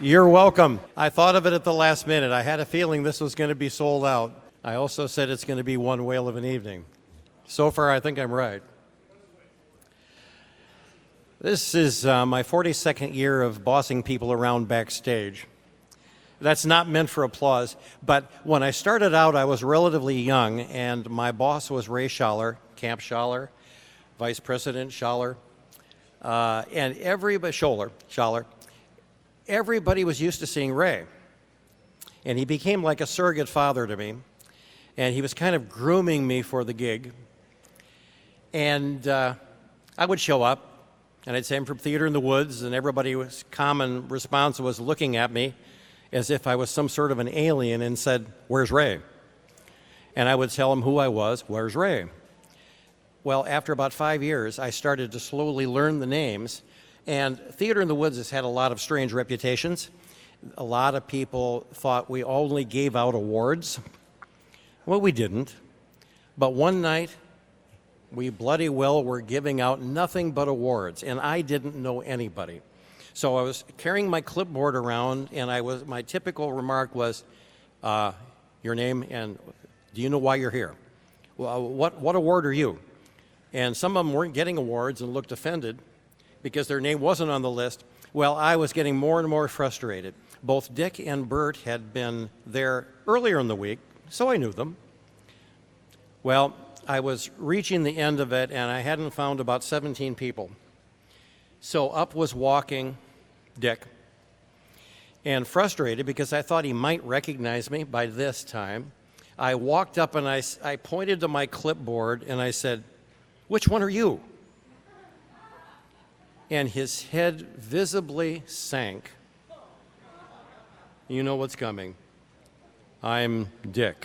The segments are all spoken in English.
You're welcome. I thought of it at the last minute. I had a feeling this was going to be sold out. I also said it's going to be one whale of an evening. So far, I think I'm right. This is my 42nd year of bossing people around backstage. That's not meant for applause, but when I started out, I was relatively young, and my boss was Ray Schaller, Camp Schaller, Vice President Schaller, and everybody, Schaller. Everybody was used to seeing Ray, and he became like a surrogate father to me, and he was kind of grooming me for the gig. And I would show up, and I'd say I'm from Theater in the Woods, and everybody's common response was looking at me as if I was some sort of an alien and said, "Where's Ray?" And I would tell them who I was, "Where's Ray?" Well, after about 5 years, I started to slowly learn the names, and Theater in the Woods has had a lot of strange reputations. A lot of people thought we only gave out awards. Well, we didn't. But one night, we bloody well were giving out nothing but awards, and I didn't know anybody. So I was carrying my clipboard around, and my typical remark was, your name, and do you know why you're here? Well, what award are you? And some of them weren't getting awards and looked offended because their name wasn't on the list. Well, I was getting more and more frustrated. Both Dick and Bert had been there earlier in the week, so I knew them. Well, I was reaching the end of it, and I hadn't found about 17 people. So up was walking Dick, and frustrated because I thought he might recognize me by this time, I walked up and I pointed to my clipboard and I said, "Which one are you?" And his head visibly sank. You know what's coming. I'm Dick.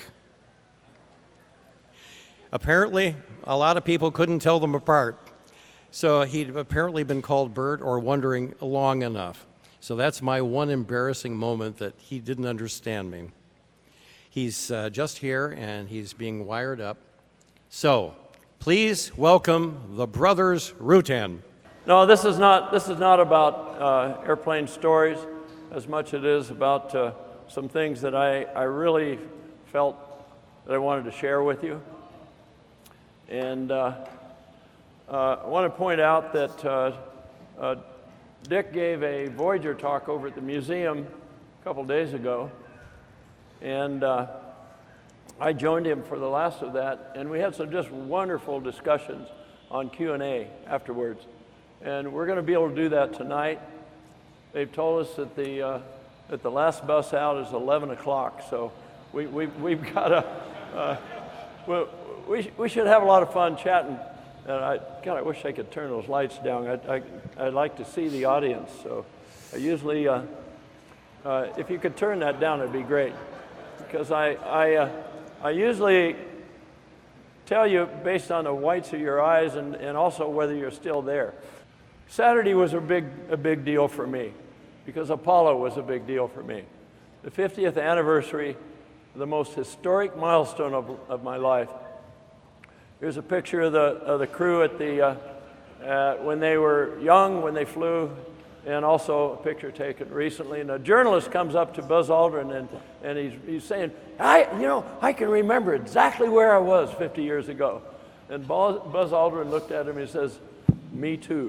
Apparently, a lot of people couldn't tell them apart. So he'd apparently been called Bert or wondering long enough. So that's my one embarrassing moment that he didn't understand me. He's just here and he's being wired up. So please welcome the brothers Rutan. No, this is not about airplane stories as much as it is about some things that I really felt that I wanted to share with you. And I want to point out that Dick gave a Voyager talk over at the museum a couple days ago, and I joined him for the last of that, and we had some just wonderful discussions on Q&A afterwards. And we're going to be able to do that tonight. They've told us that the last bus out is 11 o'clock, so we've got to, we should have a lot of fun chatting. And I wish I could turn those lights down. I'd like to see the audience. So I usually, if you could turn that down, it'd be great. Because I usually tell you based on the whites of your eyes and also whether you're still there. Saturday was a big deal for me because Apollo was a big deal for me. The 50th anniversary, the most historic milestone of my life. Here's a picture of the crew at when they were young, when they flew, and also a picture taken recently. And a journalist comes up to Buzz Aldrin and he's saying, I can remember exactly where I was 50 years ago. And Buzz Aldrin looked at him and he says, "Me too."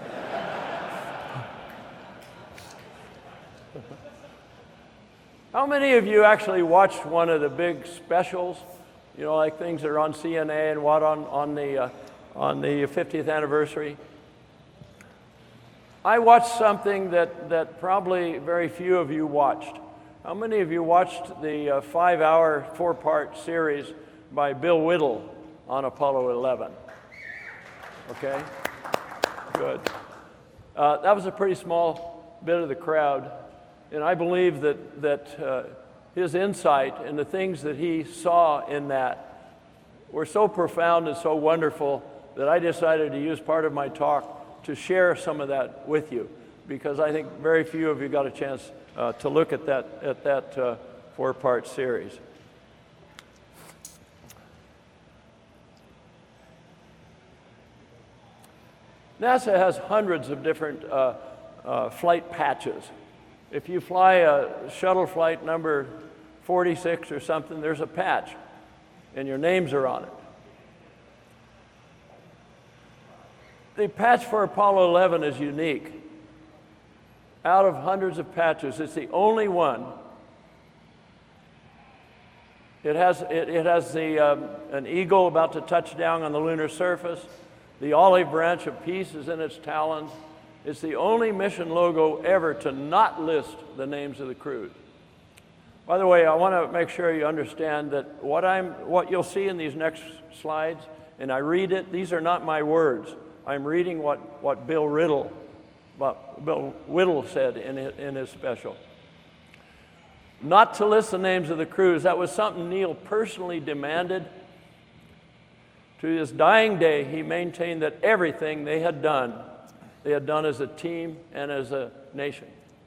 How many of you actually watched one of the big specials? You know, like things that are on CNA and what on the 50th anniversary. I watched something that probably very few of you watched. How many of you watched the 5-hour, 4-part series by Bill Whittle on Apollo 11? Okay, good. That was a pretty small bit of the crowd, and I believe that his insight and the things that he saw in that were so profound and so wonderful that I decided to use part of my talk to share some of that with you, because I think very few of you got a chance to look at that 4-part series. NASA has hundreds of different flight patches. If you fly a shuttle flight number 46 or something, there's a patch, and your names are on it. The patch for Apollo 11 is unique. Out of hundreds of patches, it's the only one. It has an eagle about to touch down on the lunar surface. The olive branch of peace is in its talons. It's the only mission logo ever to not list the names of the crews. By the way, I want to make sure you understand that what you'll see in these next slides, and I read it, these are not my words. I'm reading what Bill Whittle said in his special. Not to list the names of the crews, that was something Neil personally demanded. To his dying day, he maintained that everything they had done as a team and as a nation.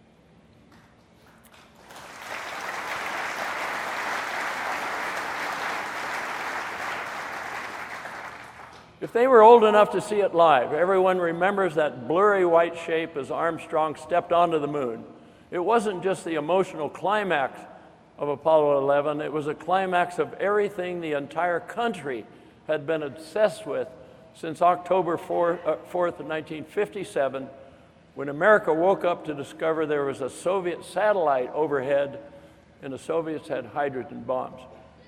If they were old enough to see it live, everyone remembers that blurry white shape as Armstrong stepped onto the moon. It wasn't just the emotional climax of Apollo 11, it was a climax of everything the entire country had been obsessed with since October 4th of 1957, when America woke up to discover there was a Soviet satellite overhead and the Soviets had hydrogen bombs.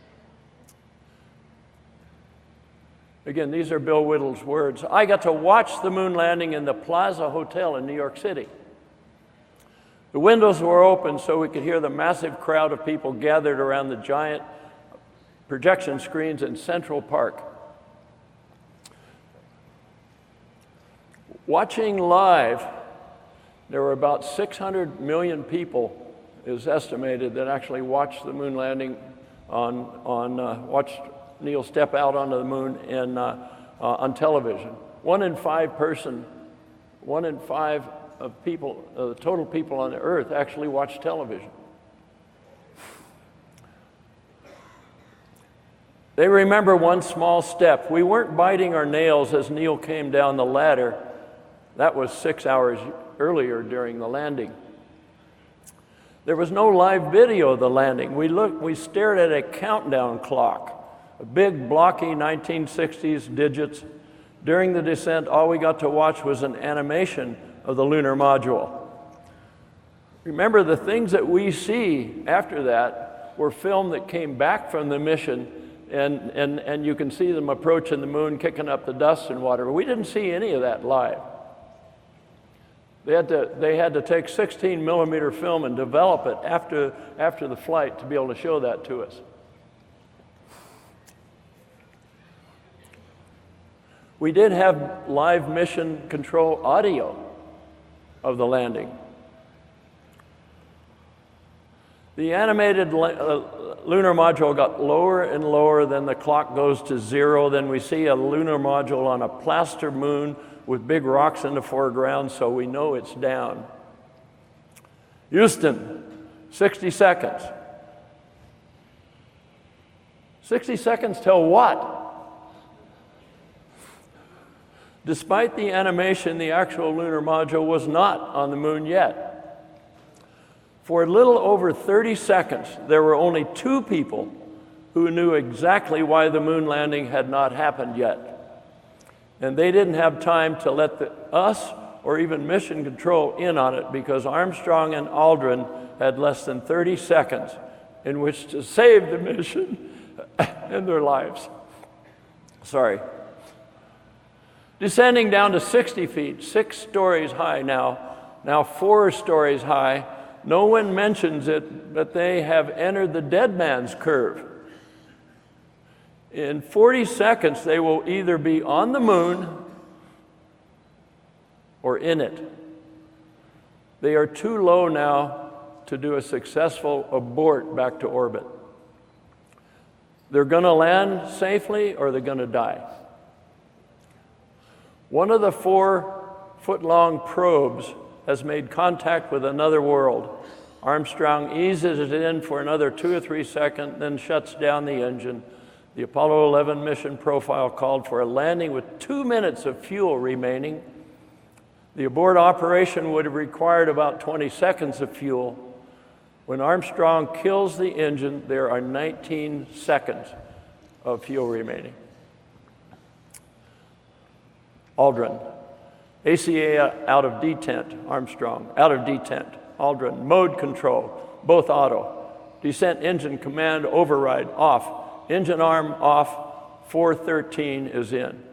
Again, these are Bill Whittle's words. I got to watch the moon landing in the Plaza Hotel in New York City. The windows were open so we could hear the massive crowd of people gathered around the giant projection screens in Central Park. Watching live, there were about 600 million people, it was estimated, that actually watched the moon landing watched Neil step out onto the moon on television. One in five of people, the total people on the earth actually watch television. They remember one small step. We weren't biting our nails as Neil came down the ladder. That was 6 hours earlier during the landing. There was no live video of the landing. We stared at a countdown clock, a big blocky 1960s digits. During the descent, all we got to watch was an animation of the lunar module. Remember, the things that we see after that were film that came back from the mission, and you can see them approaching the moon, kicking up the dust and water. But we didn't see any of that live. They had to take 16 millimeter film and develop it after the flight to be able to show that to us. We did have live mission control audio of the landing. The animated lunar module got lower and lower, then the clock goes to zero, then we see a lunar module on a plaster moon with big rocks in the foreground, so we know it's down. Houston, 60 seconds. 60 seconds till what? Despite the animation, the actual lunar module was not on the moon yet. For a little over 30 seconds, there were only 2 people who knew exactly why the moon landing had not happened yet. And they didn't have time to let us or even mission control in on it, because Armstrong and Aldrin had less than 30 seconds in which to save the mission and their lives. Sorry. Descending down to 60 feet, 6 stories high now 4 stories high, no one mentions it, but they have entered the dead man's curve. In 40 seconds, they will either be on the moon or in it. They are too low now to do a successful abort back to orbit. They're going to land safely or they're going to die. One of the 4-foot-long probes has made contact with another world. Armstrong eases it in for another 2 or 3 seconds, then shuts down the engine. The Apollo 11 mission profile called for a landing with 2 minutes of fuel remaining. The abort operation would have required about 20 seconds of fuel. When Armstrong kills the engine, there are 19 seconds of fuel remaining. Aldrin, ACA out of detent, Armstrong, out of detent. Aldrin, mode control, both auto. Descent engine command override, off. Engine arm off, 413 is in.